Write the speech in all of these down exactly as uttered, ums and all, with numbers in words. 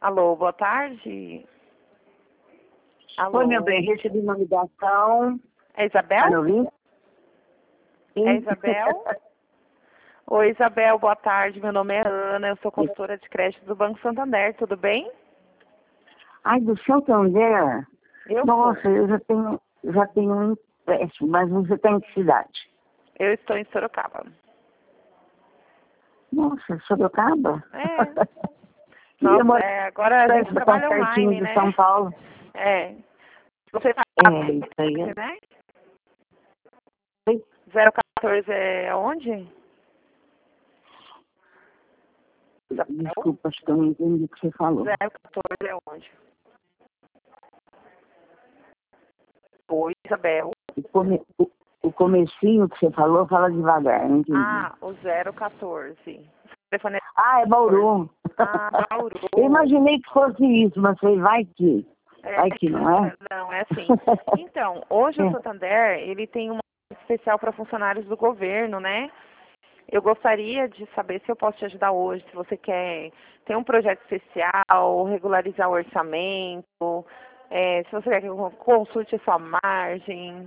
Alô, boa tarde. Alô. Oi, meu bem, recebi uma ligação. É Isabel? Tá me ouvindo? Sim. É Isabel? Oi, Isabel, boa tarde. Meu nome é Ana, eu sou consultora de crédito do Banco Santander, tudo bem? Ai, do Santander? Eu Nossa, sou. eu já tenho, já tenho um empréstimo, mas você está em que cidade? Eu estou em Sorocaba. Nossa, Sorocaba? É. E eu Nossa, moro é, agora a gente tão trabalha pertinho online, de né? São Paulo. É. Você tá É, isso aí. né? é- zero quatorze é onde? Isabel? Desculpa, acho que eu não entendi o que você falou. zero quatorze é onde? Oi, Isabel. O, come, o, o comecinho que você falou, fala devagar, não entendi. Ah, o zero quatorze. O telefone é... Ah, é Bauru. Ah, Bauru. Eu imaginei que fosse isso, mas falei, vai que. É, Vai que não é? não, é assim. Então, hoje o Santander, ele tem uma especial para funcionários do governo, né? Eu gostaria de saber se eu posso te ajudar hoje, se você quer ter um projeto especial, regularizar o orçamento, é, se você quer que eu consulte a sua margem.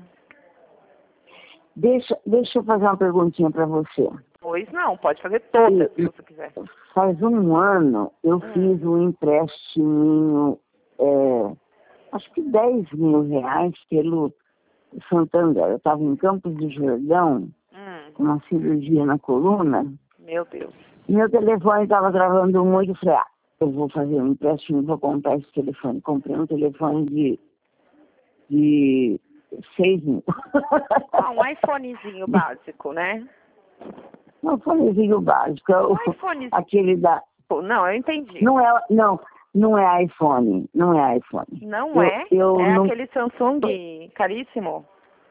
Deixa, deixa eu fazer uma perguntinha para você. Pois não, pode fazer todas, se você quiser. Faz um ano eu Hum. fiz um empréstimo, é, acho que dez mil reais pelo Santander. Eu estava em Campos do Jordão, Hum, com uma cirurgia na coluna, meu Deus. e meu telefone estava gravando muito. Eu falei, ah, eu vou fazer um empréstimo, vou comprar esse telefone. Comprei um telefone de, de seis mil. Ah, um iPhonezinho básico, né? Um fonezinho básico, é o- Um iPhonezinho. aquele da... Não, eu entendi. Não é, não, não é iPhone, não é iPhone. Não Eu, é? eu É não, aquele Samsung caríssimo?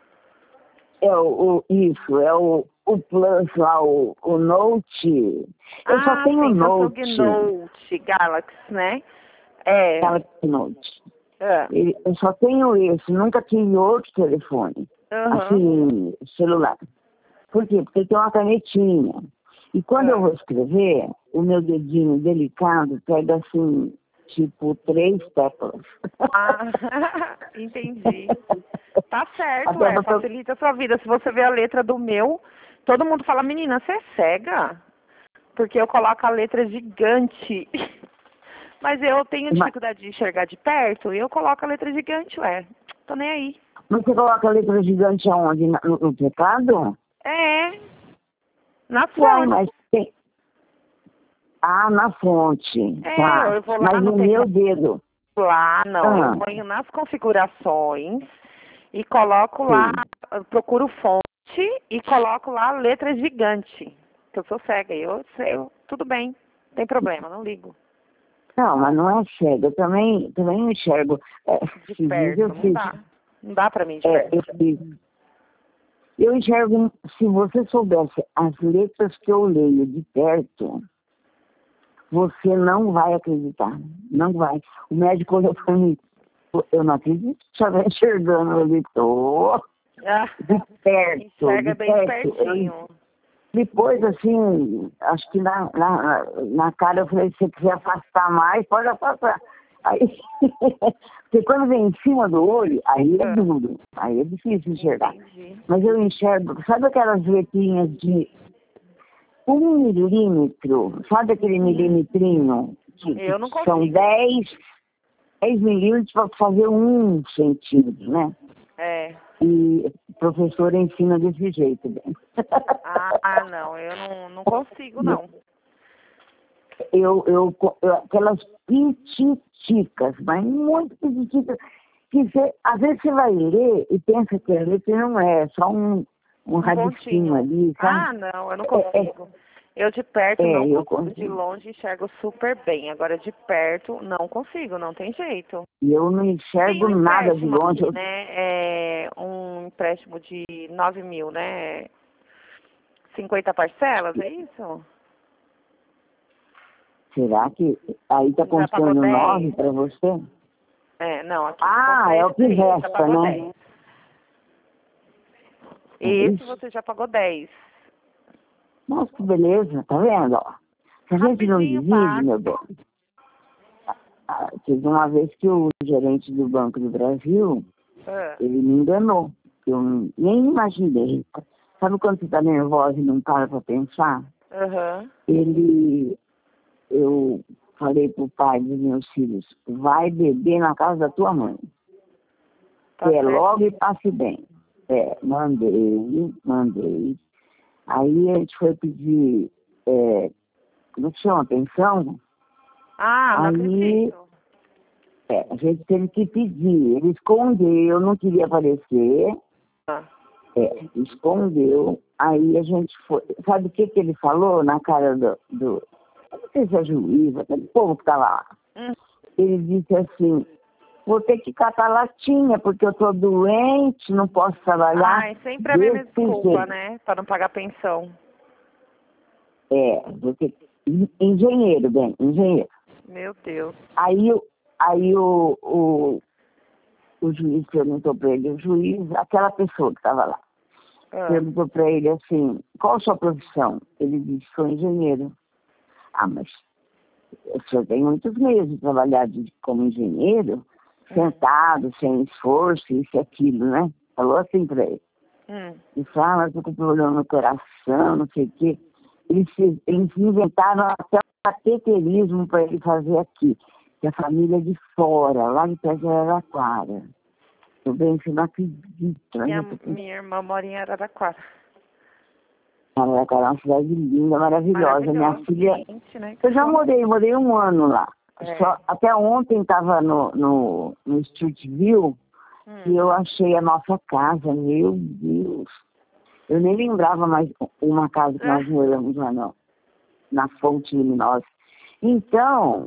é o, o- isso, é o, o Plus lá, o, o Note. Eu só Ah, tenho o sim, Note, Samsung Note Galaxy, né? É. Galaxy Note. É. Ele- Eu só tenho esse, nunca tive outro telefone, Aham. assim, celular. Por quê? Porque tem uma canetinha. E quando eu É. vou escrever, o meu dedinho delicado pega assim, tipo, três teclas. Ah, entendi. Tá certo, Até é, você... facilita a sua vida. Se você vê a letra do meu, todo mundo fala, menina, você é cega? Porque eu coloco a letra gigante. Mas eu tenho Mas dificuldade de enxergar de perto e eu coloco a letra gigante, ué. Tô nem aí. mas você coloca a letra gigante aonde? Na- No, no teclado? É, na Uai, fonte. mas tem... Ah, na fonte. É, Tá. eu vou lá Mas no no meu teclado. dedo. Lá, não. Eu Ah, ponho nas configurações e coloco lá, sim. eu procuro fonte e coloco lá a letra gigante. Que eu sou cega. e Eu sei, eu, tudo bem. Não tem problema, não ligo. Não, mas não é cego. Eu também, também enxergo. É, De esses dias perto, eu não fiz. dá. Não dá pra mim de É, perto. eu fiz. Eu enxergo, se você soubesse as letras que eu leio de perto, você não vai acreditar. Não vai. O médico olhou para mim, eu não acredito que você está enxergando. Eu disse, tô, Ah, de perto, enxerga de bem de perto. Eu, pertinho. depois, assim, acho que na, na, na cara eu falei, se você quiser afastar mais, pode afastar. Aí, porque quando vem em cima do olho, aí é Ah, duro, aí é difícil enxergar. entendi. Mas eu enxergo, sabe aquelas letrinhas de um milímetro? Sabe aquele milímetrinho? Que, Eu não que são consigo. dez, dez milímetros para fazer um centímetro, né? É. E o professor ensina desse jeito, bem. Ah, não, eu não, não consigo, não. eu, eu, eu, aquelas pititicas, mas muito pititicas, que você, às vezes você vai ler e pensa que a letra não é, só um, um Um rabisquinho pontinho. ali, sabe? Ah, não, eu não É, é, consigo. Eu de perto é, não eu consigo. De consigo. longe enxergo super bem. Agora de perto não consigo, não tem jeito. E eu não Tem enxergo um nada de empréstimo longe. aqui, Eu, né? É um empréstimo de nove mil, né? cinquenta parcelas, é isso? será que aí está Já pagou constando nove dez? para você? É, não, aqui Ah, consta é o que esse, já resta, pagou né? dez. É Esse isso? você já pagou dez. Nossa, que beleza, tá vendo? Ó? Se a gente não Rapidinho divide, paga. meu bem, ah, teve uma vez que o gerente do Banco do Brasil, Ah. ele me enganou. Eu nem imaginei. Sabe quando você está nervosa e não para para pensar? Uhum. Ele, eu falei pro pai dos meus filhos, vai beber na casa da tua mãe. Tá é certo. logo e passe bem. É, mandei, mandei. Aí a gente foi pedir, é, como que chama, pensão? Ah, não Aí, acredito. é, a gente teve que pedir. Ele escondeu, não queria aparecer. Ah. É, escondeu. Aí a gente foi. Sabe o que, que ele falou na cara do, do. Eu não sei se é juiz, aquele povo que estava lá. Hum. Ele disse assim: vou ter que catar latinha, porque eu tô doente, não posso trabalhar. Ai, sempre a mesma desse desculpa, jeito. né? Pra não pagar pensão. É, vou ter que. Engenheiro, bem, engenheiro. Meu Deus. Aí, o- aí o, o, o juiz perguntou para ele, o juiz, aquela pessoa que estava lá, Ah. perguntou para ele assim, qual a sua profissão? Ele disse, sou engenheiro. Ah, mas o senhor tem muitos meses de trabalhar de, como engenheiro, sentado, sem esforço, isso e aquilo, né? Falou assim para ele. Hum. E falou, ah, eu tô com problema no coração, não sei o quê. Eles, se- eles inventaram até um cateterismo para ele fazer aqui. Que a família é de fora, lá de perto de Araraquara. Eu bem, você não acredita, né? Minha, Eu tô com- minha irmã mora em Araraquara. Araraquara é uma cidade linda, maravilhosa. Minha filha, Gente, né? eu já morei, morei um ano lá. É. Só, até ontem estava no, no, no Street View Hum. e eu achei a nossa casa, meu Deus. Eu nem lembrava mais uma casa que nós moramos lá, não. Na Fonte Luminosa. Então,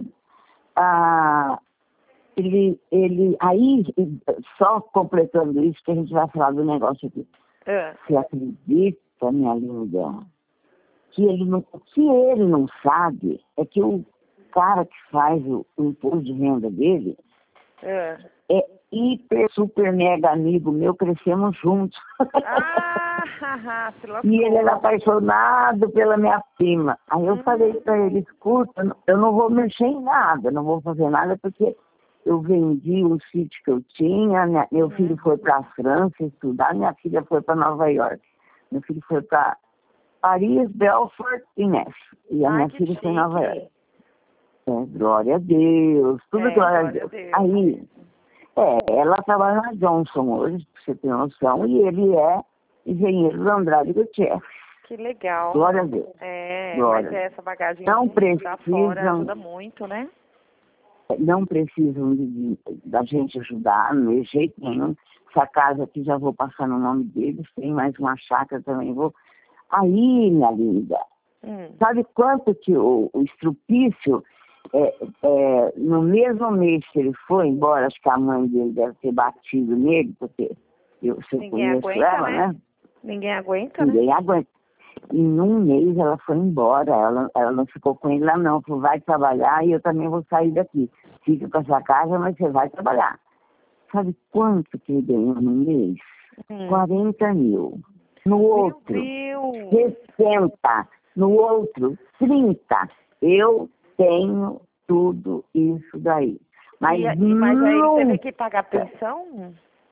ah, ele, ele, aí, só completando isso, que a gente vai falar do negócio aqui. Ah. Você acredita, minha linda, que ele não, o que ele não sabe é que o cara que faz o, o imposto de renda dele Ah. é hiper, super, mega amigo meu, crescemos juntos. Ah, haha, se lascou. E ele era apaixonado pela minha prima. Aí eu Hum. falei para ele, escuta, eu não vou mexer em nada, não vou fazer nada, porque eu vendi o sítio que eu tinha, minha- meu filho foi para a França estudar, minha filha foi para Nova York. Meu filho foi para Paris, Belfort e Nashville. E a Ai, minha que filha foi em Nova chique. York. É, glória a Deus, tudo É, glória, glória a a Deus. Deus. Aí, é, ela trabalha na Johnson hoje, pra você ter noção, e ele é engenheiro do Andrade Gutierrez. Que legal. Glória a Deus. É, Glória. mas essa bagagem Não da fora precisam, ajuda muito, né? não precisam de, de- da gente ajudar, de jeito nenhum. Essa casa aqui já vou passar no nome deles, tem mais uma chácara também, vou. Aí, minha linda, Hum. sabe quanto que o, o estrupício, é, é, no mesmo mês que ele foi embora, acho que a mãe dele deve ter batido nele, porque eu, se eu Ninguém conheço aguenta, ela, né? né? Ninguém aguenta, né? Ninguém aguenta. Em um mês ela foi embora, ela, ela não ficou com ele lá não, falou, vai trabalhar e eu também vou sair daqui. Fica com essa casa, mas você vai trabalhar. Sabe quanto que ele ganhou no mês? Hum. quarenta mil. No outro, Meu Deus. sessenta. No outro, trinta. Eu tenho tudo isso daí. Mas, E, e- mas aí ele teve nunca que pagar pensão?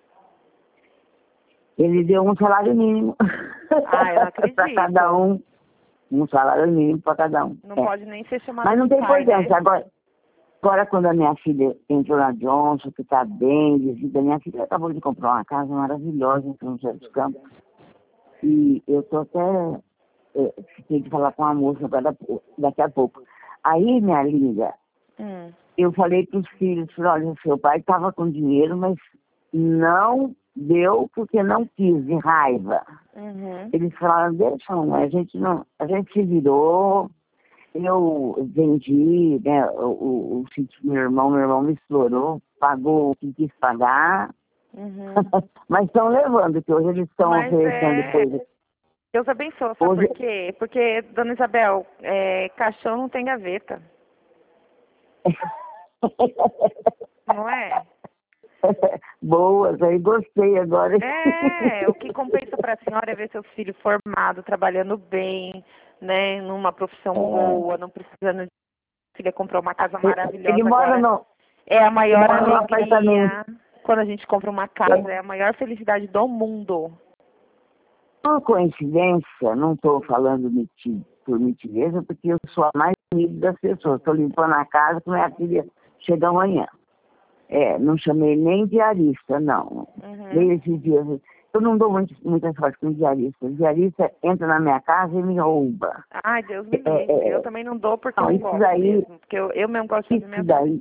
ele deu um salário mínimo. Ah, eu não acredito. para cada um. Um salário mínimo para cada um. Não É. pode nem ser chamado Mas não de tem pai, importância. né? Agora, agora, quando a minha filha entrou na Johnson, que está bem de vida, minha filha acabou de comprar uma casa maravilhosa em São José dos Campos. E eu estou até... É, fiquei de falar com a moça agora, daqui a pouco. Aí, minha linda, Hum. eu falei para os filhos, falei, olha, seu pai estava com dinheiro, mas não deu porque não quis, de raiva. Uhum. Eles falaram, deixa, mãe, a gente não, a gente se virou, eu vendi, né, o, o, o sítio do meu irmão, meu irmão me explorou, pagou o que quis pagar, Uhum. mas estão levando, que hoje eles estão Mas oferecendo é... coisas. Deus abençoe, sabe Hoje- por quê? Porque, dona Isabel, é, caixão não tem gaveta, não é? Boas, aí gostei agora. É, o que compensa para a senhora é ver seu filho formado, trabalhando bem, né, numa profissão boa, não precisando de filha comprar uma casa maravilhosa Ele mora agora. no, É a maior Eu moro num alegria. apartamento. Quando a gente compra uma casa, é a maior felicidade do mundo. Por coincidência, não estou falando meti- por mentireza, porque eu sou a mais humilde das pessoas. Estou limpando a casa que minha filha chega amanhã. É, não chamei nem diarista, não. Uhum. Nem esses dias. Eu não dou muito, muita sorte com diarista. O diarista entra na minha casa e me rouba. Ai, Deus me É, livre. é, Eu também não dou porque não, eu não isso gosto daí, mesmo. Porque eu, eu mesmo gosto de fazer minha isso vida. daí,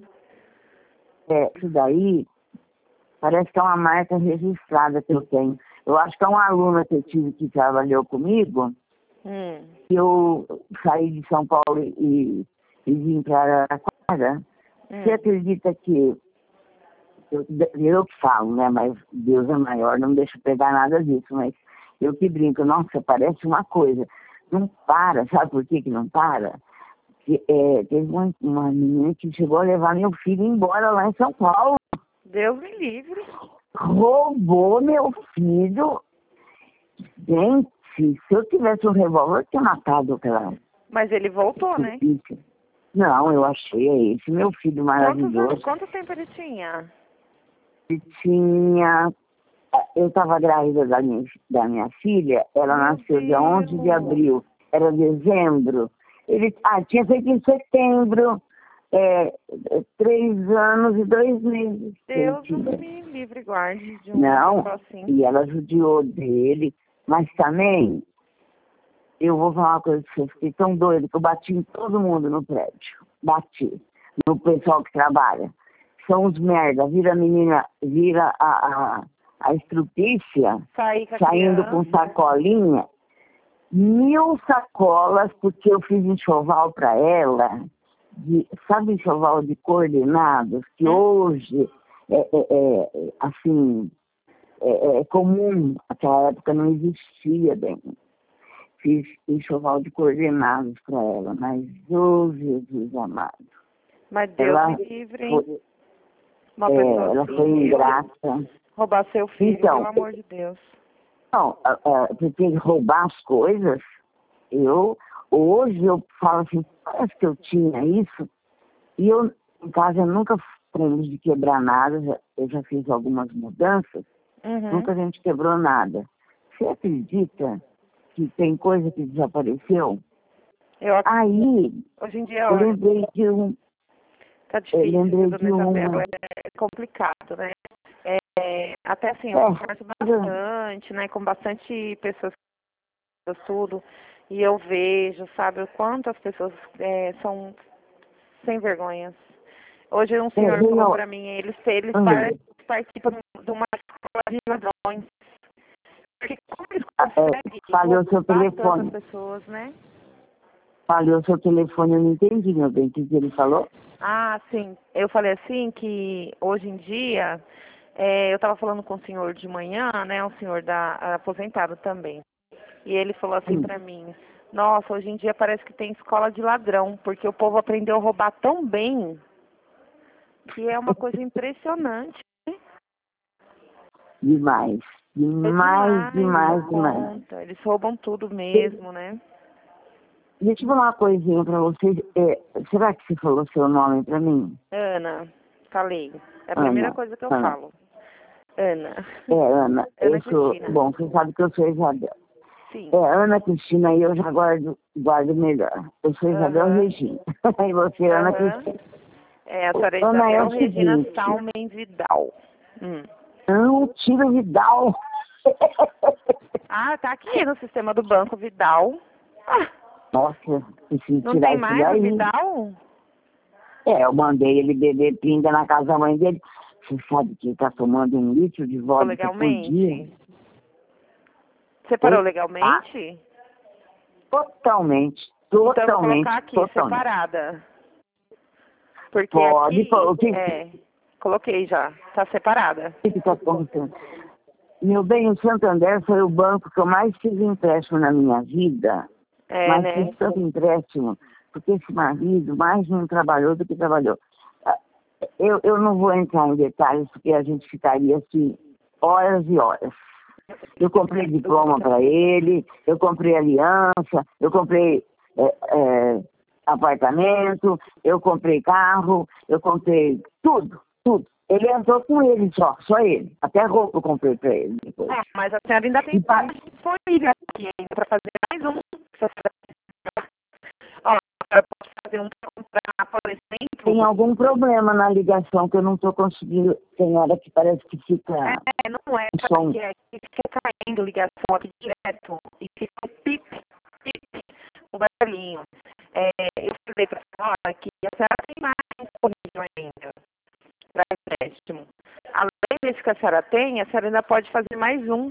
é, isso daí parece que é uma marca registrada que eu tenho. Eu acho que é uma aluna que eu tive que trabalhou comigo, Hum. que eu saí de São Paulo e, e vim para Araraquara. Hum. Você acredita que eu, eu que falo, né? Mas Deus é maior, não deixa eu pegar nada disso, mas eu que brinco, nossa, parece uma coisa. Não para, sabe por que que não para? Que, é, teve uma, uma menina que chegou a levar meu filho embora lá em São Paulo. Deus me livre. Roubou meu filho. Gente, se eu tivesse um revólver, eu tinha matado aquela Mas ele voltou, né? polícia. Não, eu achei é esse meu filho Quantos anos, maravilhoso. quanto tempo ele tinha? Ele tinha... Eu estava grávida da minha, da minha filha, ela Meu nasceu dia onze de Deus. abril, era dezembro. Ele ah, tinha feito em setembro, é, três anos e dois meses. Deus Ele tinha. me livre e guarde de um Não, pessoal assim. e ela judiou dele, mas também, eu vou falar uma coisa pra vocês, fiquei tão doido que eu bati em todo mundo no prédio. Bati. No pessoal que trabalha. São os merda, vira a menina, vira a, a, a estrupícia, Saí com a saindo criança. com sacolinha, mil sacolas, porque eu fiz enxoval para ela, de, sabe enxoval de coordenados, que Hum? hoje é, é, é assim, é, é comum, naquela época não existia bem. Fiz enxoval de coordenados para ela, mas, ô Jesus amado. Mas Deus Ela me livre, hein? foi, Uma é, pessoa ela assim, foi viu? ingrata. Roubar seu filho, Então, pelo amor de Deus. não, a- a- porque roubar as coisas, eu, hoje eu falo assim, parece que eu tinha isso, e eu, em casa, eu nunca fomos de quebrar nada, já- eu já fiz algumas mudanças, Uhum. nunca a gente quebrou nada. Você acredita que tem coisa que desapareceu? Eu, ac- Aí, hoje em dia, eu olha, lembrei de um, tá eu difícil, lembrei viu, de dona uma, Isabela? É complicado, né? É, até assim, eu é, converso bastante, né, com bastante pessoas que tudo, e eu vejo, sabe, o quanto as pessoas é, são sem vergonhas. Hoje um senhor é, falou eu, pra mim, eles, eles hum, par- participam de uma escola de ladrões. Porque como eles é, conseguem falhou seu roubar telefone. tantas pessoas, né? Falhou seu telefone, eu não entendi, meu bem, o que que ele falou? Ah, sim. Eu falei assim que hoje em dia, é, eu estava falando com o senhor de manhã, né? Um senhor da aposentado também. E ele falou assim Hum. pra mim, nossa, hoje em dia parece que tem escola de ladrão, porque o povo aprendeu a roubar tão bem que é uma coisa impressionante. Demais. É Demais, demais, da demais. conta. Eles roubam tudo mesmo, né? Deixa eu falar uma coisinha pra vocês. É, será que você falou seu nome pra mim? Ana, falei. É a Ana, primeira coisa que eu Ana. falo. Ana. É, Ana. Ana Eu sou. Cristina. Bom, você sabe que eu sou Isabel. Sim. É, Ana Cristina, e eu já guardo, guardo melhor. Eu sou Isabel Aham. Regina. E você, Ana Aham. Cristina. É, a senhora Ana, é Isabel o Regina seguinte. Salmen Vidal. Hum. Não, tira Vidal. Ah, tá aqui no sistema do banco Vidal. Ah, Nossa, preciso não tirar tem isso mais o daí. Vidal? É, eu mandei ele beber pinga na casa da mãe dele. Você sabe que ele tá tomando um litro de vodka por dia? Legalmente? Você parou Oi? legalmente? Totalmente, Então eu vou totalmente, colocar aqui, totalmente. separada. Porque Pode, aqui, pô, o que é, coloquei já, tá separada. que está acontecendo? Meu bem, o Santander foi o banco que eu mais fiz empréstimo na minha vida. É, Mas né? fiz tanto empréstimo, porque esse marido mais não trabalhou do que trabalhou. Ah, Eu, eu não vou entrar em detalhes, porque a gente ficaria aqui horas e horas. Eu comprei diploma para ele, eu comprei aliança, eu comprei é, é, apartamento, eu comprei carro, eu comprei tudo, tudo. Ele entrou com ele só, só ele. Até roupa eu comprei pra ele depois. Ah, mas a senhora ainda tem pa... disponível aqui para fazer mais um. Ó, a senhora pode fazer um para comprar, por exemplo. Tem algum problema na ligação que eu não estou conseguindo. Tem hora que parece que fica. É, não é, som. que é que fica caindo ligação aqui direto. E fica um pip, pip, um barulhinho. É, eu falei para a senhora que a senhora tem mais disponível ainda para empréstimo. Além desse que a senhora tem, a senhora ainda pode fazer mais um.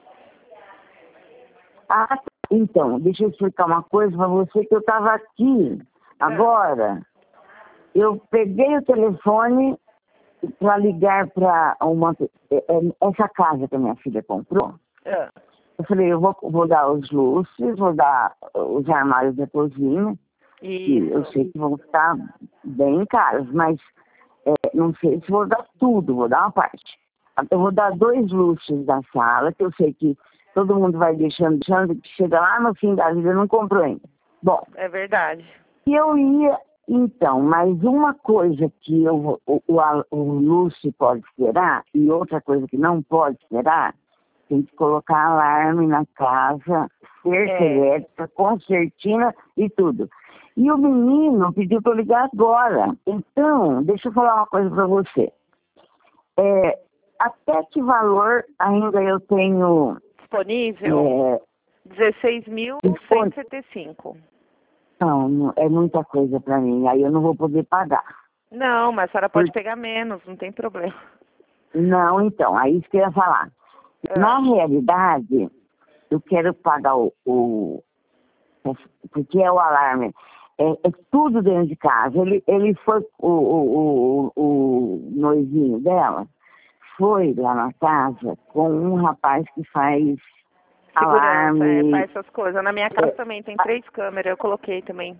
Ah, então, deixa eu explicar uma coisa para você, que eu estava aqui agora. Eu peguei o telefone para ligar para uma essa casa que a minha filha comprou. É. Eu falei, eu vou, vou dar os lustres, vou dar os armários da cozinha, que eu sei que vão ficar bem caros, mas é, não sei se vou dar tudo, vou dar uma parte. Eu vou dar dois lustres da sala, que eu sei que todo mundo vai deixando, deixando, que chega lá no fim da vida não comprou ainda. Bom, é verdade. E eu ia, então, mas uma coisa que eu, o, o, o lustre pode esperar, e outra coisa que não pode esperar, tem que colocar alarme na casa, cerca É. elétrica, concertina e tudo. E o menino pediu para eu ligar agora. Então, deixa eu falar uma coisa para você. É, até que valor ainda eu tenho... Disponível? É, dezesseis mil cento e setenta e cinco. Não, não, é muita coisa para mim. Aí eu não vou poder pagar. Não, mas a senhora pode Por... pegar menos, não tem problema. Não, então, aí isso que eu ia falar. É. Na realidade, eu quero pagar o, o... Porque é o alarme. É, é tudo dentro de casa. Ele, ele foi, o, o, o, o noivinho dela, foi lá na casa com um rapaz que faz alarme. É, faz essas coisas. Na minha casa é, também tem três câmeras, eu coloquei também.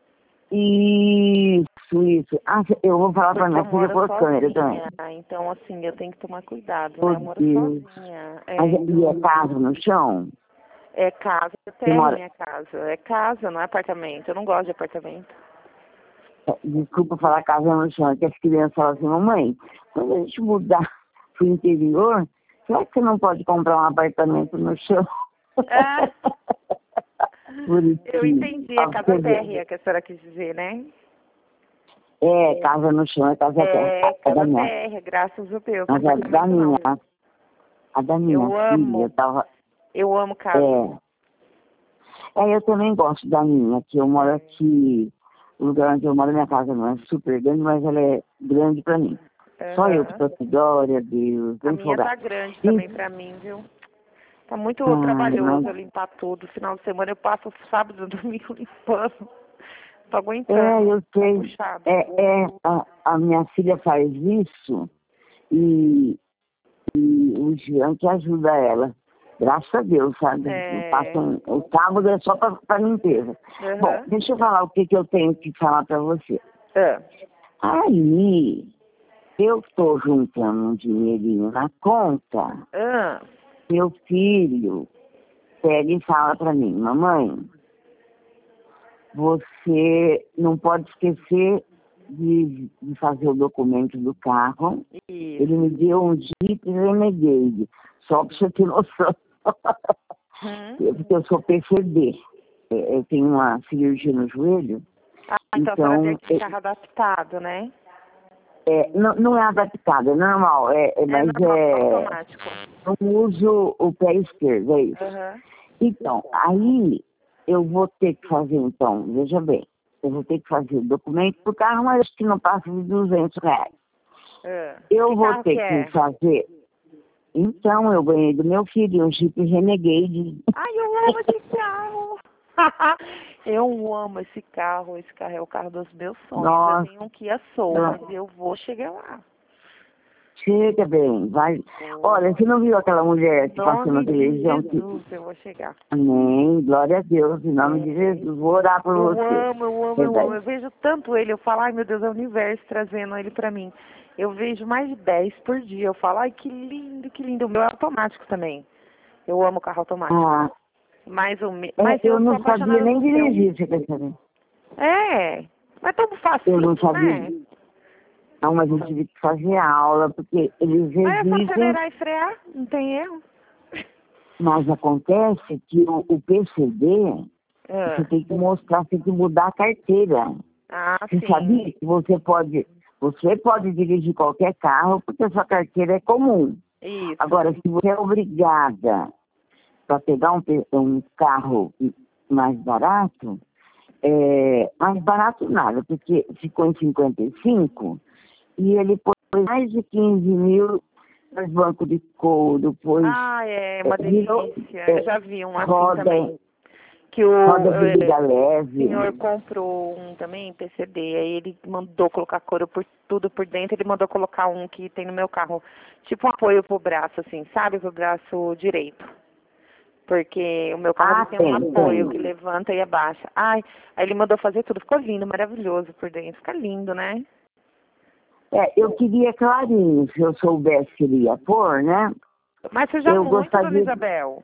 Isso, isso. Ah, eu vou falar para minha eu filha moro pôr câmera também. sozinha, então assim, eu tenho que tomar cuidado, né? Oh, Eu moro Deus. sozinha. É, Mas, e é casa no chão? é casa, é Você terra mora... minha casa. É casa, não é apartamento. Eu não gosto de apartamento. Desculpa falar casa no chão, é que as crianças falam assim, mamãe, quando a gente mudar pro interior, será que você não pode comprar um apartamento no chão? É. Eu Bonitinho. entendi, é casa térrea que a senhora quis dizer, né? É, casa no chão, é casa É, térrea. É casa da minha. térrea, graças a Deus. Mas é da minha. A da minha Eu filha, amo. eu tava... Eu amo casa. É. É, eu também gosto da minha, que eu moro aqui, o lugar onde eu moro, minha casa não é super grande, mas ela é grande pra mim. Uhum. Só eu que tô aqui, glória a Deus, A bem minha tá folgado. grande E... também pra mim, viu? Tá muito Ai, trabalhoso mas... eu limpar tudo. Final de semana eu passo sábado e domingo limpando. Tô aguentando. É, eu sei. Tá puxado. É, é a, a minha filha faz isso e, e o Jean que ajuda ela. Graças a Deus, sabe? É... Passam, o sábado é só para limpeza. Uhum. Bom, deixa eu falar o que, que eu tenho que falar para você. É. Aí, eu estou juntando um dinheirinho na conta. Ah. Meu filho pega e fala para mim, mamãe, você não pode esquecer de, de fazer o documento do carro. Isso. Ele me deu um Jeep Renegade, só para você ter noção. Hum. Porque eu sou P C D. Eu tenho uma cirurgia no joelho. Ah, então, então a senhora tem carro adaptado, né? É, não, não é adaptado, é normal, é, é, mas é, automático. eu uso o pé esquerdo, é isso. Uhum. Então, aí eu vou ter que fazer, então, veja bem, eu vou ter que fazer o documento do carro, mas acho que não passa de duzentos reais. Uhum. Eu Que vou carro ter que, que é? fazer, então eu ganhei do meu filho um Jeep Renegade. Ai, eu amo esse carro! Eu amo esse carro, esse carro é o carro dos meus sonhos. Nossa. Eu tenho um Kia Soul, mas eu vou chegar lá. Chega bem, vai. Olha, você não viu aquela mulher que passou na televisão? Jesus, que... eu vou chegar. Amém, glória a Deus, em nome é. de Jesus, vou orar por eu você. Eu amo, eu amo, eu amo. Eu vejo tanto ele, eu falo, ai meu Deus, é o universo trazendo ele pra mim. Eu vejo mais de dez por dia, eu falo, ai que lindo, que lindo. O meu é automático também. Eu amo carro automático. Ah, Mas, o me... é, mas eu, eu não sabia nem dirigir, você quer saber? É, mas é tão fácil, Eu não sabia. né? Não, mas eu tive que fazer aula, porque eles Mas é só exigem, acelerar e frear, não tem erro. mas acontece que o, o P C D, você Ah, tem que mostrar, você tem que mudar a carteira. ah, Você sim. sabia que você pode, você pode dirigir qualquer carro, porque a sua carteira é comum. Isso. Agora, se você é obrigada para pegar um, pe- um carro mais barato, é, mais barato nada, porque ficou em cinquenta e cinco e ele pôs mais de quinze mil nos bancos de couro, pois Ah, é uma virou delícia. é, Eu já vi um assim roda, também. Que o, roda bebida eh, o leve. senhor comprou um também, P C D, aí ele mandou colocar couro por tudo por dentro, ele mandou colocar um que tem no meu carro, tipo um apoio pro braço, assim, sabe? Pro braço direito. Porque o meu carro ele Ah, tem um tem, apoio que tem. levanta e abaixa. Ai, aí ele mandou fazer tudo, ficou lindo, maravilhoso por dentro, fica lindo, né? É, eu queria clarinho, se eu soubesse que ele ia pôr, né? Mas suja Eu muito, dona gostaria de... Isabel.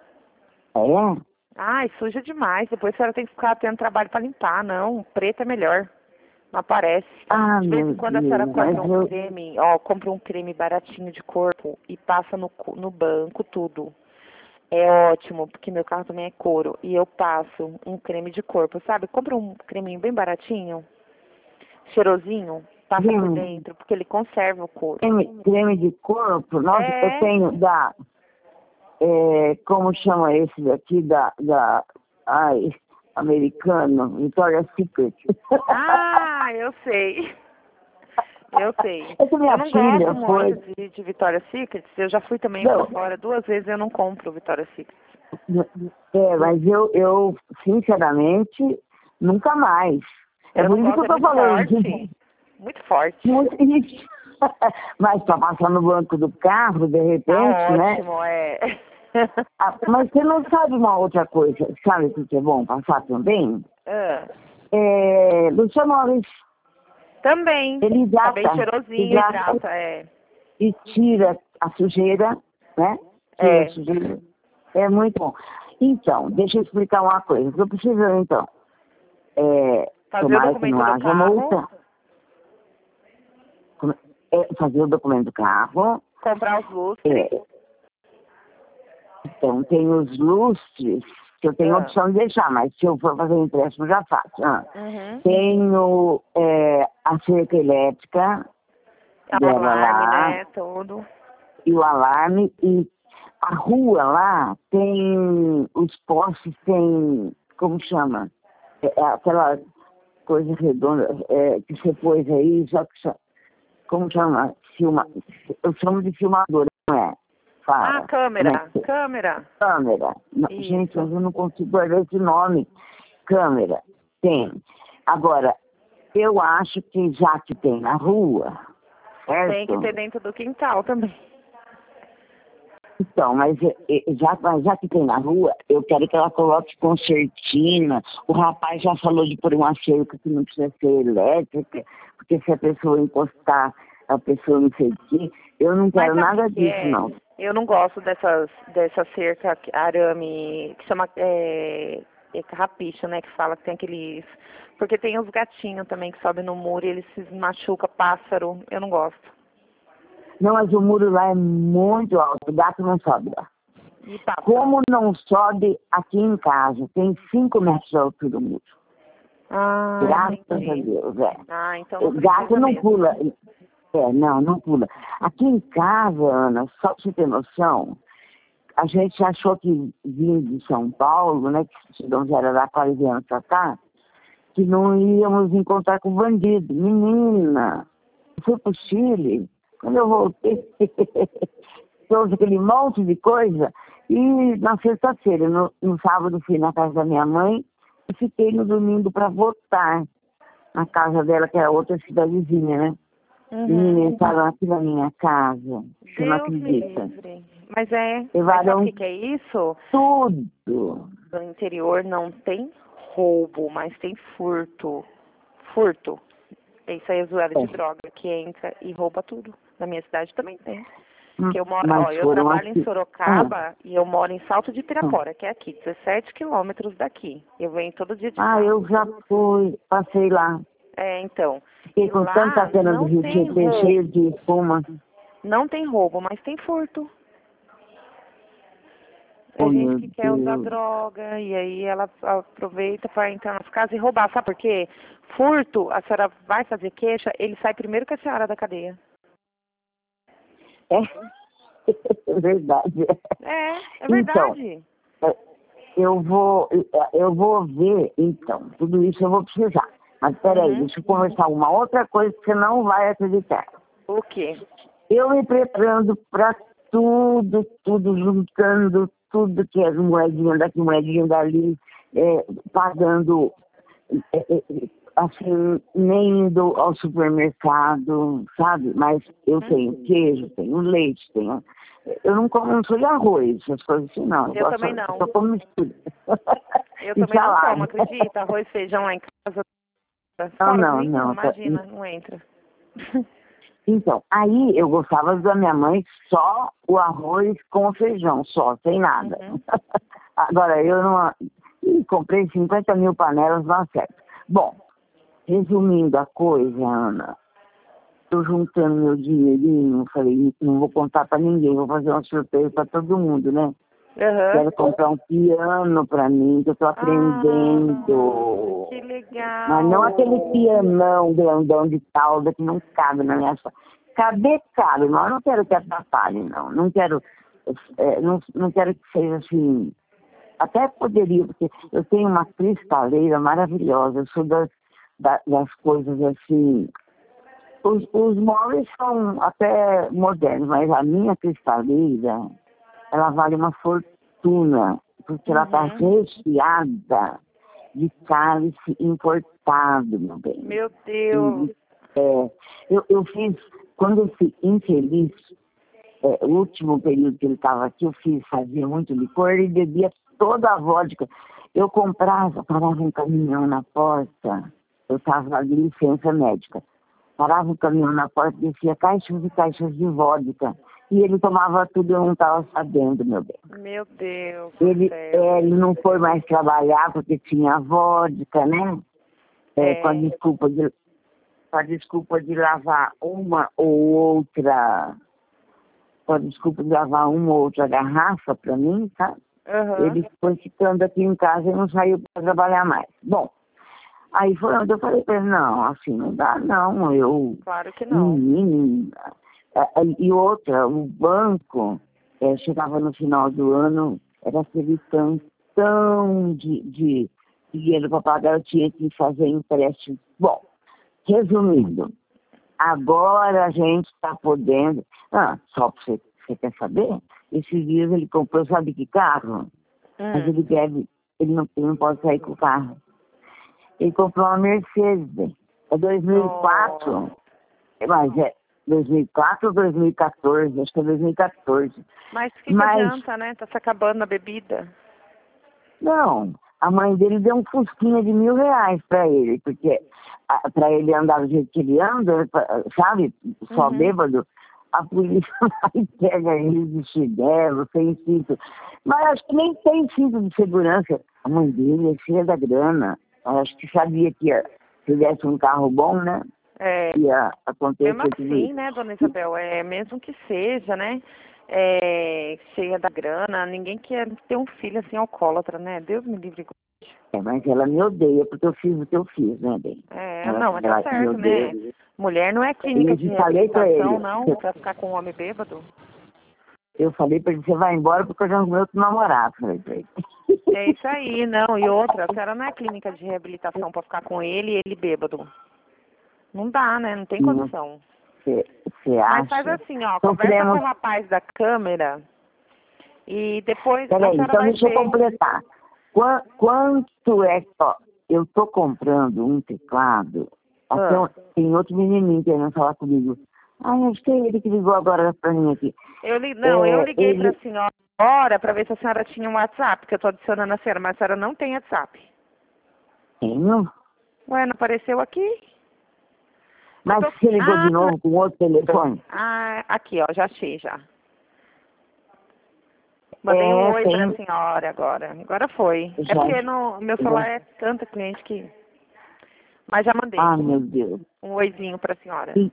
É? Ai, suja demais. Depois a senhora tem que ficar tendo trabalho para limpar. Não, preto é melhor. Não aparece. Ah, De vez em meu quando a senhora Deus, mas compra um eu... creme, ó, compra um creme baratinho de corpo e passa no, co- no banco tudo. É ótimo, porque meu carro também é couro. E eu passo um creme de corpo, sabe? Compra um creminho bem baratinho, cheirosinho, passa por Creme, dentro, porque ele conserva o couro. creme, creme de corpo, nossa, eu É. tenho da... É, como chama esse daqui da... da ai, americano, Victoria's Secret. Ah, eu sei. Eu sei. Essa Eu minha não filha gosto foi... muito de, de Victoria's Secret. Eu já fui também pra Não, fora duas vezes e eu não compro Victoria's Secret. é, mas eu, eu, sinceramente, nunca mais. É Eu por não isso que gosto, eu é tô muito falando. forte. Muito forte. Muito triste. Mas para passar no banco do carro, de Tá repente, né? ótimo, é. Ah, mas você não sabe uma outra coisa, sabe o que é bom passar também? Ah, É, Luciano Morris, também. ele Tá bem hidrata, cheirosinho, hidrata hidrata, é. e tira a sujeira, né? Tira a É. sujeira. É muito bom. Então, deixa eu explicar uma coisa. Eu preciso, então, é, Fazer o tomara que não documento do haja carro, multa, é, fazer o documento do carro, comprar os lustres. é, então, tem os lustres, que eu tenho a Ah, opção de deixar, mas se eu for fazer empréstimo, já faço. Ah. uhum. Tenho é, a cerca elétrica dela Alarme, lá, né? Tudo. e o alarme, e a rua lá tem, os postes tem, como chama? É, é aquela coisa redonda é, que você pôs aí, só que, só- como chama? Filma, eu chamo de filmadora, não é? Ah, Fala. Como é câmera. que é? Câmera. Câmera. Não, gente, Isso. mas eu não consigo guardar esse nome. Câmera. Tem. Agora, eu acho que já que tem na rua, Tem que certo? ter dentro do quintal também. Então, mas eh, eh, já, mas já que tem na rua, eu quero que ela coloque concertina. O rapaz já falou de pôr uma cerca que não precisa ser elétrica, porque se a pessoa encostar, a pessoa não sei o quê. Eu não Mas quero sabe o nada que que disso, é? não. Eu não gosto dessas, dessa cerca que- arame, que chama é, é carrapicho, né? Que fala que tem aqueles... Porque tem os gatinhos também que sobem no muro e eles se machucam, pássaro. Eu não gosto. Não, mas o muro lá é muito alto, o gato não sobe lá. E pássaro. Como não sobe aqui em casa, tem cinco metros de altura o muro. Ah, Graças entendi. a Deus, é. Ah, então O não gato precisa não mesmo. pula. É, não, não pula. Aqui em casa, Ana, só pra você ter noção, a gente achou que vindo de São Paulo, né, que chegamos era lá quase anos pra cá, que não íamos encontrar com bandido. Menina, eu fui pro Chile, quando eu voltei, trouxe aquele monte de coisa, e na sexta-feira, no, no sábado, fui na casa da minha mãe e fiquei no domingo para votar na casa dela, que é outra cidadezinha, né? Menina, Uhum. entraram aqui na minha casa, você não Deus me acredita. livre. Mas é, mas sabe o Levaram que, que é isso? tudo. No interior não tem roubo, mas tem furto. Furto. Isso aí é usuário de É. droga que entra e rouba tudo. Na minha cidade também tem. Que eu moro, Mas ó, eu foram trabalho aqui. em Sorocaba Ah, e eu moro em Salto de ah. Pirapora, que é aqui, dezessete quilômetros daqui. Eu venho todo dia de Ah, carro. eu já fui, passei lá. É, então. Fiquei E com tanta lá pena do não Rio tem Tietê roubo. cheio de espuma. Não tem roubo, mas tem furto. É Oh, gente meu que quer usar Deus. droga e aí ela aproveita para entrar nas casas e roubar. Sabe por quê? Furto, a senhora vai fazer queixa, ele sai primeiro que a senhora da cadeia. É, é verdade. É, é Então, verdade. é, eu vou, eu vou ver, então, tudo isso eu vou precisar. Mas peraí, Uhum. deixa eu conversar uma outra coisa que você não vai acreditar. O quê? Eu me preparando para tudo, tudo, juntando tudo que é moedinha daqui, moedinha dali, é, pagando, é, é, assim, nem indo ao supermercado, sabe? Mas eu Hum? tenho queijo, tenho leite, tenho... Eu não como, não sou de arroz, essas coisas assim, não. Eu, Eu gosto, também eu não. só como mistura. Eu E também não como, salada. acredita? Arroz, feijão lá em casa, Não, fora não, nenhum, não. Tá- imagina, não entra. Então, aí eu gostava da minha mãe só o arroz com o feijão, só, sem nada. Uhum. Agora, eu não... Ih, comprei cinquenta mil panelas, não acerta. Bom, resumindo a coisa, Ana, tô juntando meu dinheirinho, falei, não vou contar pra ninguém, vou fazer uma surpresa pra todo mundo, né? Uhum. Quero comprar um piano pra mim, que eu tô Ah, aprendendo. que Mas não aquele legal. pianão grandão de cauda que não cabe na minha sala. Caber cabe, mas eu não quero que atrapalhe, não. Não quero, é, não, não quero que seja assim. Até poderia, porque eu tenho uma cristaleira maravilhosa. Eu sou das, da- das coisas assim. Os, os móveis são até modernos, mas a minha cristaleira, ela vale uma fortuna, porque ela está Uhum. recheada de cálice importado, meu bem. Meu Deus. E, é, eu, eu fiz, quando eu fui infeliz, é, o último período que ele estava aqui, eu fiz, fazia muito licor e bebia toda a vodka. Eu comprava, parava um caminhão na porta, eu estava de licença médica, parava um caminhão na porta e descia caixas e caixas de vodka. E ele tomava tudo, eu não estava sabendo, meu bem. Meu Deus do Ele, céu. é, ele não foi mais trabalhar porque tinha vodka, né? É, com a É. desculpa de, com a desculpa de lavar uma ou outra, com a desculpa de lavar uma ou outra garrafa para mim, tá? Uhum. Ele foi ficando aqui em casa e não saiu para trabalhar mais. Bom, aí foi onde eu falei para ele, não, assim não dá não, eu, Claro que não. menina. E outra, o banco, é, chegava no final do ano, era aquele tantão de, de dinheiro para pagar, eu tinha que fazer empréstimo. Bom, resumindo, agora a gente está podendo... Ah, só para você, você quer saber? Esses dias ele comprou, sabe que carro? Mas Hum. ele deve, ele não, ele não pode sair com o carro. Ele comprou uma Mercedes, é dois mil e quatro, mas é dois mil e quatro ou dois mil e quatorze, acho que é dois mil e quatorze. Mas o que, que Mas, adianta, né? Tá se acabando a bebida. não, a mãe dele deu um fusquinha de mil reais para ele, porque para ele andar do jeito que ele anda, sabe, só Uhum. bêbado, a polícia vai e pega ele de chinelo, sem cinto. Mas acho que nem tem cinto de segurança. A mãe dele é cheia da grana. Eu acho que sabia que ia, se desse um carro bom, né? É, Ia acontecer mesmo tudo assim, isso. né, dona Isabel, é, mesmo que seja, né, é, cheia da grana, ninguém quer ter um filho assim alcoólatra, né? Deus me livre. É, mas ela me odeia porque eu fiz o que eu fiz, né, bem? É, Ela, não, mas tá ela me certo, odeia. né? Mulher não é clínica Eu de te falei pra reabilitação, ele, não, pra ficar com um homem bêbado. eu falei pra ele, você vai embora porque eu já arrumei outro namorado, falei pra ele. É isso aí, não. E outra, a senhora não é clínica de reabilitação pra ficar com ele e ele bêbado. Não dá, né? Não tem condição. Você, você Mas faz acha? assim, ó, conversa com Sofremos. o rapaz da câmera e depois a Peraí, senhora então vai deixa eu ver. completar. Qua- Quanto é que, ó, eu tô comprando um teclado, até Ah. um- tem outro menininho querendo falar comigo. Ai, acho que é ele que ligou agora pra mim aqui. Eu li... Não, eu É, liguei ele, pra senhora agora pra ver se a senhora tinha um WhatsApp, que eu tô adicionando a senhora, mas a senhora não tem WhatsApp. tenho? Ué, não apareceu aqui? Eu Mas tô... você ligou Ah, de novo com outro telefone? ah, aqui, ó, já achei já. Mandei um É, oi tem... pra senhora agora. Agora foi. É Já, porque no meu celular é tanta cliente que... Mas já mandei. ah, meu Deus. Um oizinho pra senhora. E,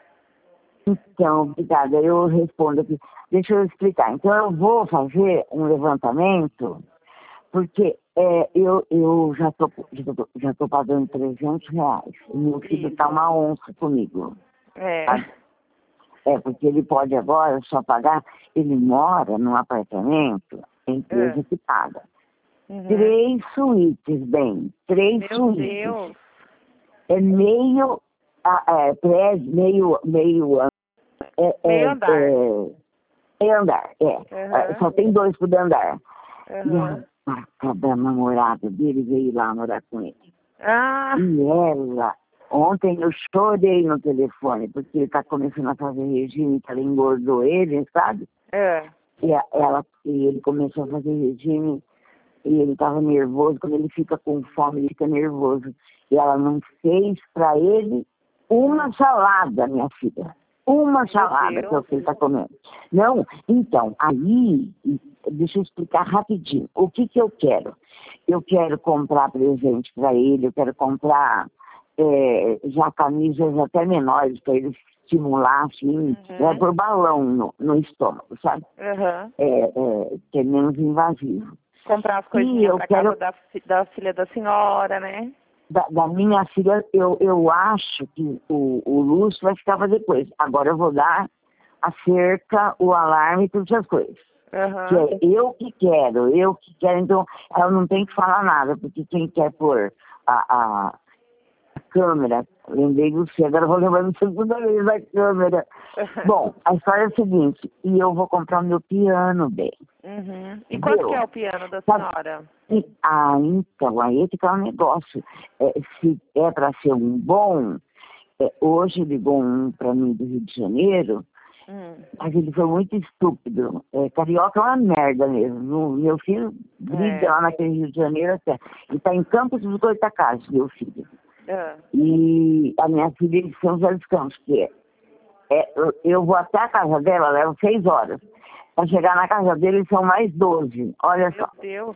então, obrigada. Eu respondo aqui. Deixa eu explicar. Então, eu vou fazer um levantamento, porque é, eu, eu já estou já tô, já tô pagando trezentos reais. E meu filho está Isso. uma onça comigo. É. Tá? É, porque ele pode agora só pagar... Ele mora num apartamento, em empresa É. que paga. Uhum. Três suítes, bem. Três Meu suítes. Deus. É meio... ah, É, prédio, meio... meio é, Meio é, andar. é, é andar, é. Uhum. Só tem dois por andar. E Uhum. a vaca da namorada dele veio lá morar com ele. Ah, E ela, ontem eu chorei no telefone, porque ele está começando a fazer regime, que ela engordou ele, sabe? é. E, a- ela, e ele começou a fazer regime e ele estava nervoso. Quando ele fica com fome, ele fica nervoso. E ela não fez para ele uma salada, minha filha. Uma salada, que é o que ele está comendo. Não, então, aí, deixa eu explicar rapidinho. O que, que eu quero? Eu quero comprar presente para ele, eu quero comprar é, já camisas até menores para ele estimular, assim, Uhum. vai pôr balão no, no estômago, sabe? Uhum. É, é, que é menos invasivo. Comprar as E coisinhas eu pra quero, casa da, fi- da filha da senhora, né? da, da minha filha, eu, eu acho que o, o Lúcio vai ficar para depois. Agora eu vou dar a cerca, o alarme e todas essas coisas. Que Uhum. é eu que quero, eu que quero, então ela não tem que falar nada, porque quem quer pôr a, a, a câmera, lembrei do você, agora eu vou lembrar a segunda vez a câmera. Bom, a história é a seguinte, e eu vou comprar o meu piano, bem. Uhum. E quanto Entendeu? que é o piano da Sabe? senhora? E, ah, então, aí é que tá o negócio. É, se é para ser um bom, é, hoje ligou um para mim do Rio de Janeiro, Hum. mas ele foi muito estúpido. É, carioca é uma merda mesmo. No- meu filho briga É. lá naquele Rio de Janeiro até. Ele está em Campos dos Goitacazes, meu filho. Ah. E a minha filha é de São José dos Campos, que é, é, eu, eu vou até a casa dela, levo seis horas. Para chegar na casa dele são mais doze. Olha Meu só. Deus.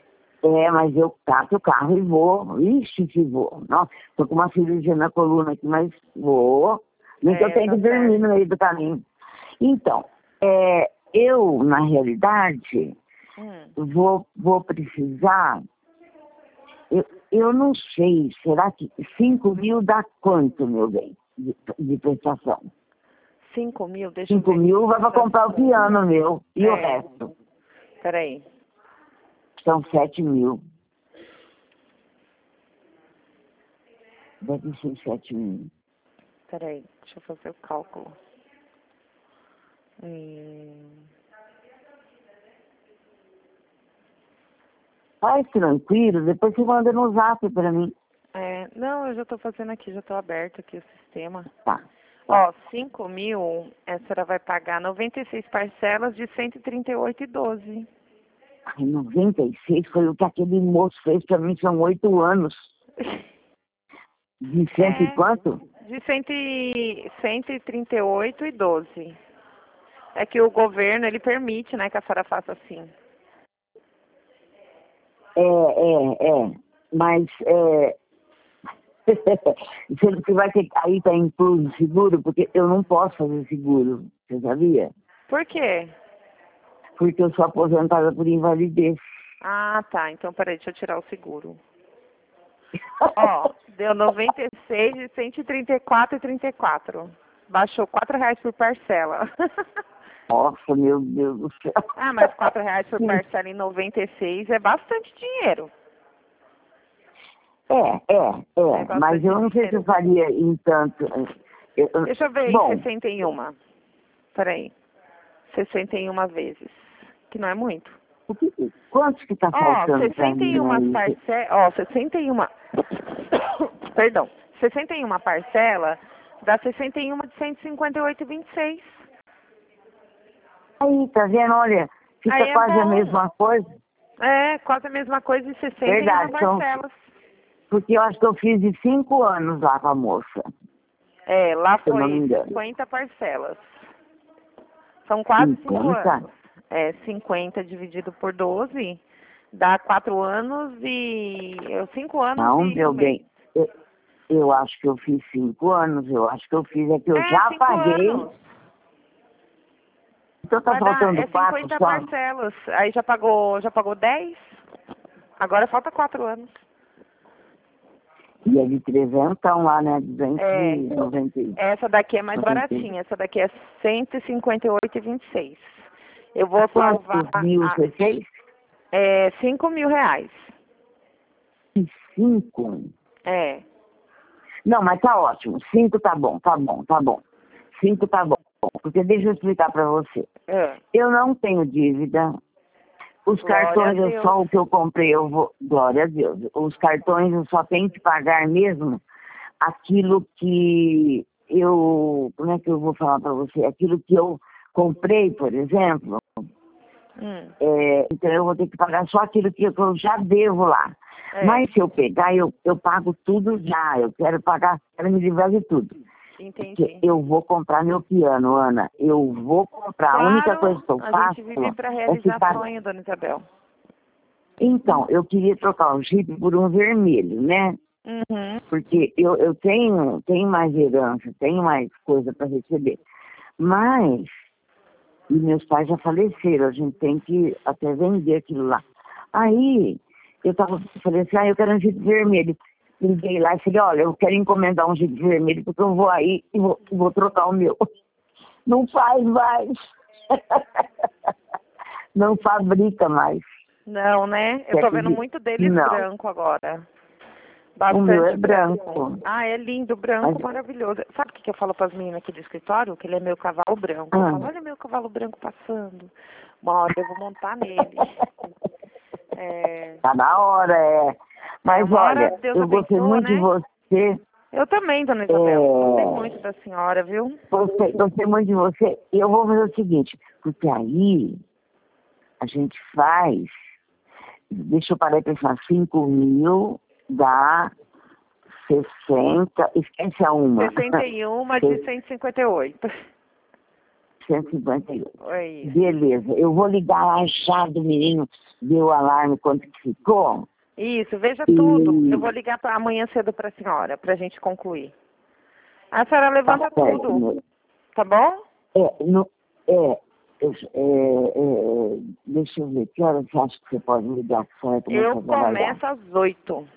É, mas eu cato o carro e vou. Ixi, se vou. Nossa, tô com uma cirurgia na coluna aqui, mas vou. Nem que eu É, tenho tá que dormir certo. no meio do caminho. Então, é, eu, na realidade, Hum. vou, vou precisar... Eu, eu não sei, será que cinco mil dá quanto, meu bem, de, de prestação? Cinco mil, deixa eu Cinco ver. mil vai para comprar o piano meu. E o É. resto? Peraí. São sete mil. Deve ser sete mil. Peraí, deixa eu fazer o cálculo. Hum. Faz tranquilo, depois você manda no zap pra mim. É, não, eu já tô fazendo aqui, já tô aberto aqui o sistema. Tá. Ó, cinco mil, a senhora vai pagar noventa e seis parcelas de cento e trinta e oito e doze. Ai, noventa e seis foi o que aquele moço fez pra mim, são oito anos. De cento e É, quanto? de cento e, cento e trinta e oito e doze. É que o governo, ele permite, né, que a senhora faça assim. É, é, é. Mas, é... você vai ter que... Aí tá incluso seguro, porque eu não posso fazer seguro, você sabia? Por quê? Porque eu sou aposentada por invalidez. Ah, tá. Então, peraí, deixa eu tirar o seguro. Ó, deu noventa e seis de cento e trinta e quatro e trinta e quatro. Baixou quatro reais por parcela. Nossa, meu Deus do céu. Ah, mas quatro reais por parcela em noventa e seis é bastante dinheiro. É, é, É é. Mas bastante eu não sei se eu dinheiro. faria em tanto... Eu- eu- Deixa eu ver aí, Bom, sessenta e um. Peraí. sessenta e uma vezes. Que não é muito. o que, que- quanto que tá Ó, faltando pra sessenta e mim uma aí? parcelas. Ó, sessenta e um. Perdão. sessenta e uma parcela dá sessenta e um de cento e cinquenta e oito e vinte e seis. Aí, tá vendo? Olha, fica Aí é quase a bom. mesma coisa. É, quase a mesma coisa de sessenta e uma Verdade, são, parcelas. porque eu acho que eu fiz de cinco anos lá com a moça, É, lá se eu não me foi engano. cinquenta parcelas. São quase cinco cinquenta? anos. É cinquenta dividido por doze, dá quatro anos e... cinco anos Não, e meu um mês. bem, eu, eu acho que eu fiz cinco anos, eu acho que eu fiz, é que eu É, já cinco paguei. anos. Então tá Vai dar, faltando é quatro cinquenta só. parcelas. Aí já pagou, já pagou dez. Agora falta quatro anos. E é de trezentão lá, né? É, duzentos e noventa. essa daqui é mais baratinha. Essa daqui é cento e cinquenta e oito e vinte e seis. Eu vou salvar Quantos mil a, você fez? é, cinco mil reais. E cinco. É. Não, mas tá ótimo. Cinco tá bom, tá bom, tá bom. Cinco tá bom. Porque deixa eu explicar pra você. é. Eu não tenho dívida. Os Glória cartões, a eu Deus. só o que eu comprei, eu vou. Glória a Deus. Os cartões eu só tenho que pagar mesmo aquilo que eu. Como é que eu vou falar pra você? Aquilo que eu comprei, por exemplo. Hum, É, então eu vou ter que pagar só aquilo que eu já devo lá. é. Mas se eu pegar, eu, eu pago tudo já. Eu quero pagar, quero me livrar de tudo. Porque Entendi. eu vou comprar meu piano, Ana. Eu vou comprar. A única coisa Claro, que eu a faço gente vive para é realizar ficar. sonho, dona Isabel. Então, eu queria trocar o Jeep por um vermelho, né? Uhum. Porque eu, eu tenho, tenho mais herança, tenho mais coisa para receber. Mas, e meus pais já faleceram, a gente tem que até vender aquilo lá. Aí, eu tava, falei assim, ah, eu quero um Jeep vermelho. Liguei lá e falei, olha, eu quero encomendar um Jeep vermelho, porque eu vou aí e vou, vou trocar o meu. Não faz mais. Não fabrica mais. Não, né? Eu Quer tô que vendo diga? muito deles Não. branco agora. O meu Bastante é branco. Ah, é lindo, branco, Mas, maravilhoso. Sabe o que que eu falo para as meninas aqui do escritório? Que ele é meu cavalo branco. Eu ah. falo, olha meu cavalo branco passando. Uma hora eu vou montar nele. É, Tá na hora, é. Mas uma hora olha, Deus eu gostei abençoa, muito de né? você. Eu também, dona Isabel. Gostei É, muito da senhora, viu? gostei, gostei muito de você. E eu vou fazer o seguinte, porque aí a gente faz, deixa eu parar e pensar, cinco mil dá sessenta, esquece a uma. sessenta e um de cento e cinquenta e oito. cento e cinquenta e oito. É isso. Beleza, eu vou ligar lá já do menino, deu o alarme quanto que ficou. Isso, veja E tudo. Eu vou ligar pra amanhã cedo para a senhora, para a gente concluir. A senhora levanta tá certo, tudo, meu. tá bom? É, no, é, eu- é, é, deixa eu ver, que horas você acha que você pode ligar que você vai Eu começar a trabalhar? começo às oito.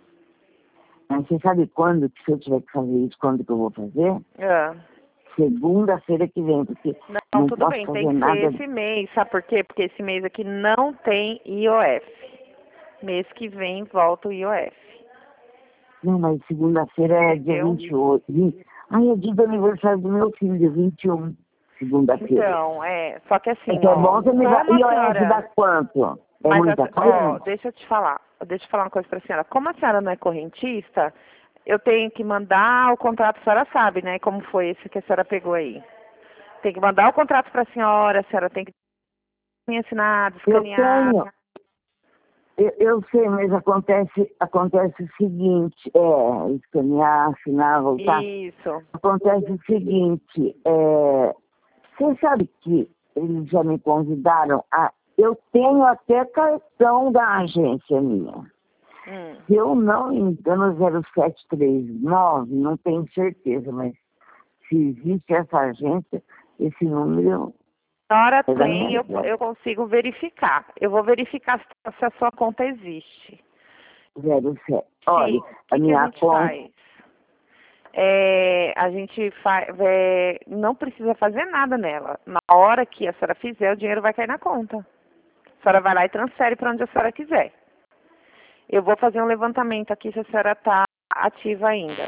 Mas você sabe quando que se eu tiver que fazer isso, quando que eu vou fazer? É. Segunda-feira que vem, porque Não, não tudo posso bem, tem fazer que ser nada. esse mês, sabe por quê? Porque esse mês aqui não tem I O F. Mês que vem volta o I O F. Não, mas segunda-feira é dia Entendeu? vinte e oito. vinte Ai, é dia do aniversário do meu filho, dia vinte e um, segunda-feira. Então, é, só que assim, É que é ó, bom você me dar. como a I O F dá senhora... quanto? É Mas, muita assim, ó, coisa? deixa eu te falar, deixa eu falar uma coisa pra senhora. Como a senhora não é correntista, eu tenho que mandar o contrato, a senhora sabe, né, como foi esse que a senhora pegou aí. Tem que mandar o contrato pra senhora, a senhora tem que ter assinado, Eu escanear. tenho. Eu, eu sei, mas acontece, acontece o seguinte, é, escanear, assinar, voltar. Isso. Acontece o seguinte, é, você sabe que eles já me convidaram a... Eu tenho até cartão da agência minha. Hum. Se eu não me engano, zero sete três nove, não tenho certeza, mas se existe essa agência, esse número A senhora é da minha tem, eu, agência. eu consigo verificar. Eu vou verificar se, se a sua conta existe. zero sete. Sim, Olha, o a que, que a minha gente conta... faz? É, a gente faz, é, não precisa fazer nada nela. Na hora que a senhora fizer, o dinheiro vai cair na conta. A senhora vai lá e transfere para onde a senhora quiser. Eu vou fazer um levantamento aqui se a senhora está ativa ainda.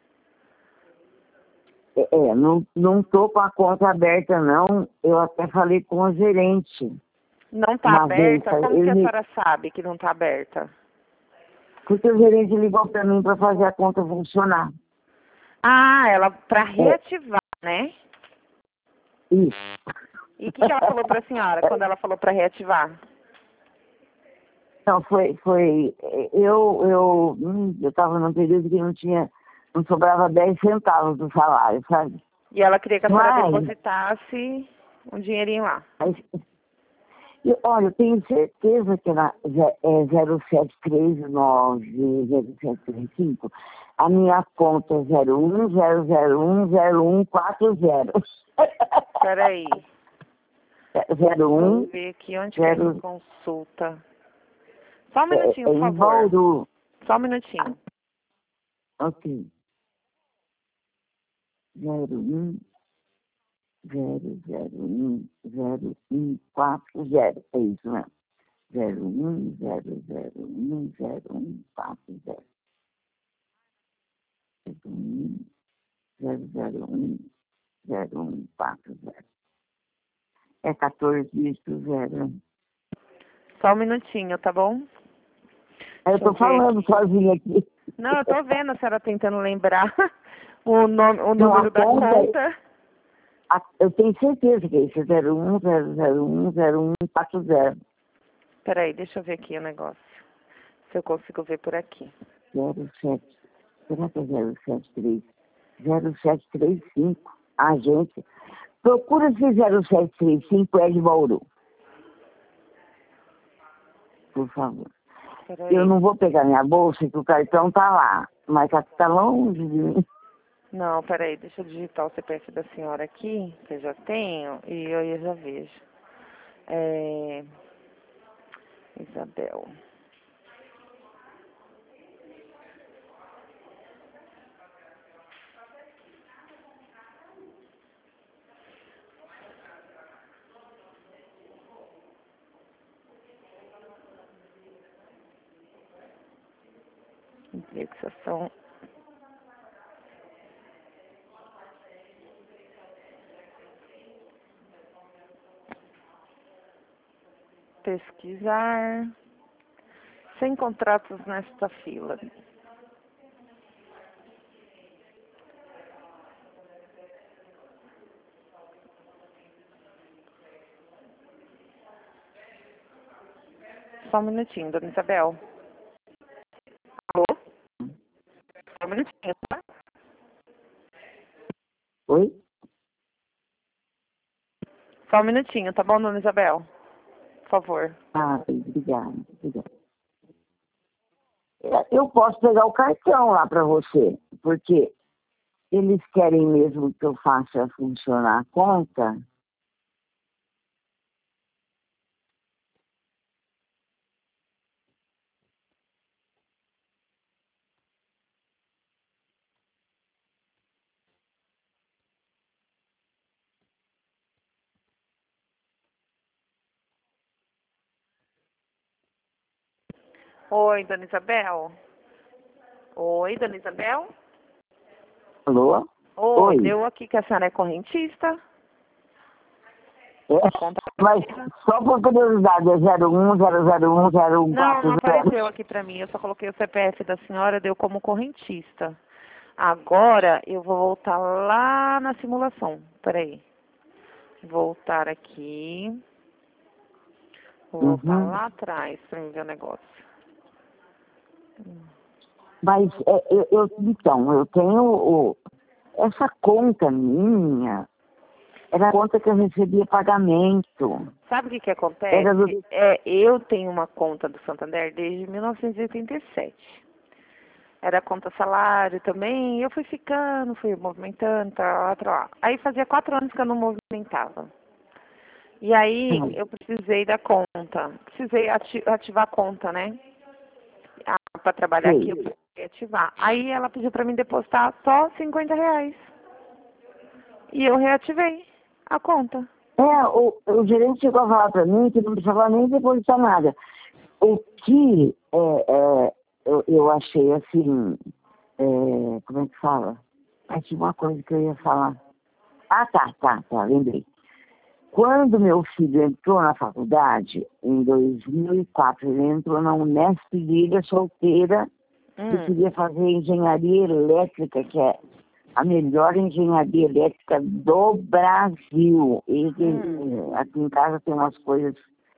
É, é, não, não tô com a conta aberta, não. Eu até falei com o gerente Não está uma vez. aberta? Como que a Ele, senhora sabe que não está aberta? porque o gerente ligou para mim para fazer a conta funcionar. Ah, ela para É, reativar, né? isso. E o que, que ela falou para a senhora quando ela falou para reativar? Não, foi, foi, eu, eu, hum, eu estava num período que não tinha, não sobrava dez centavos do salário, sabe? E ela queria que a senhora Mas, depositasse um dinheirinho lá. mas E, olha, eu tenho certeza que ela ze- é zero sete três nove, zero sete três cinco. A minha conta é zero um zero zero um zero um quatro zero. Peraí. zero um Vamos ver aqui onde que é zero, consulta. Só um é, minutinho, é por em favor. Bauru. Só um minutinho. Ok. zero um zero zero um zero um quatro zero. É isso mesmo. zero um zero zero um zero um quatro zero. zero zero um zero um quatro zero. É quatorze dígitos zero. Só um minutinho, tá bom? Eu Deixa eu tô ver falando aqui. sozinha aqui. Não, eu tô vendo a senhora tentando lembrar o, nome, o Não, número a da conta, conta. a- eu tenho certeza que é isso. zero um zero zero um zero um quatro zero. Peraí, deixa eu ver aqui o negócio. Se eu consigo ver por aqui. zero sete. Será que é zero sete três? zero sete três cinco. A gente. Procura se zero sete três cinco é de Bauru. Por favor. Peraí. Eu não vou pegar minha bolsa, que o cartão tá lá. Mas tá, tá longe de mim. Não, peraí, deixa eu digitar o C P F da senhora aqui, que eu já tenho, e eu eu já vejo. É... Isabel. Indexação. Pesquisar. Sem contratos nesta fila. Só um minutinho, dona Isabel. Alô? Só um minutinho, tá? Oi? Só um minutinho, tá bom, dona Isabel? Por favor. Ah, obrigada, obrigada. Eu posso pegar o cartão lá para você, porque eles querem mesmo que eu faça funcionar a conta. Oi, dona Isabel. Oi, dona Isabel. Alô? Oi, Oi? deu aqui que a senhora é correntista. É, A conta mas só por curiosidade, é zero um zero zero um zero um Não, quatro não zero. apareceu aqui pra mim. Eu só coloquei o C P F da senhora, deu como correntista. Agora eu vou voltar lá na simulação. Peraí. Voltar aqui. Vou voltar Uhum. lá atrás pra me ver o negócio. Mas, é, eu, eu- então, eu tenho o, essa conta minha, era a conta que eu recebia pagamento. Sabe o que que acontece? Era do... É, eu tenho uma conta do Santander desde mil novecentos e oitenta e sete. Era conta salário também, e eu fui ficando, fui movimentando, tal, tal. Aí fazia quatro anos que eu não movimentava. E aí eu precisei da conta, precisei ati- ativar a conta, né? Para trabalhar aqui eu Sei. precisei ativar. Aí ela pediu para mim depositar só cinquenta reais. E eu reativei a conta. É, o, o gerente chegou a falar para mim que não precisava nem depositar nada. O que é, é, eu, eu achei assim, é, como é que fala? Ah, tinha uma coisa que eu ia falar. Ah, tá, tá, tá, lembrei. Quando meu filho entrou na faculdade, em dois mil e quatro, ele entrou na Unesp de Ilha Solteira, que Hum, queria fazer engenharia elétrica, que é a melhor engenharia elétrica do Brasil. E hum. eh, aqui em casa tem umas coisas.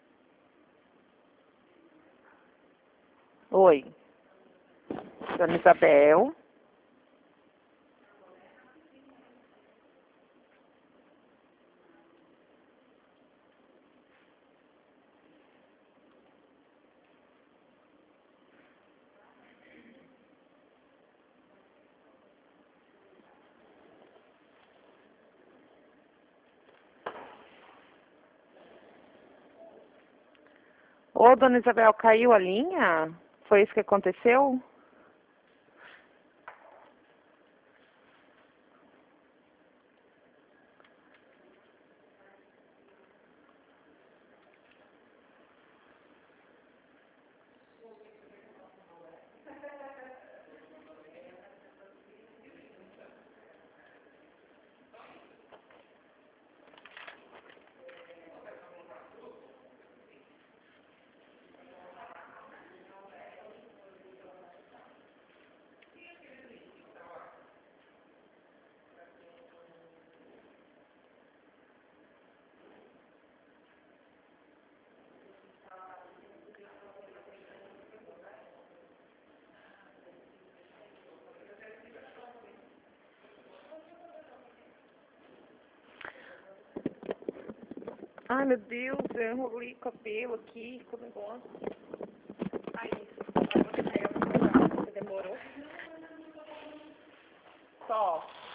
Oi, dona Isabel. Ô, dona Isabel, caiu a linha? Foi isso que aconteceu? Ai, meu Deus, eu enrolei o cabelo aqui com o negócio. Aí, você demorou? Só.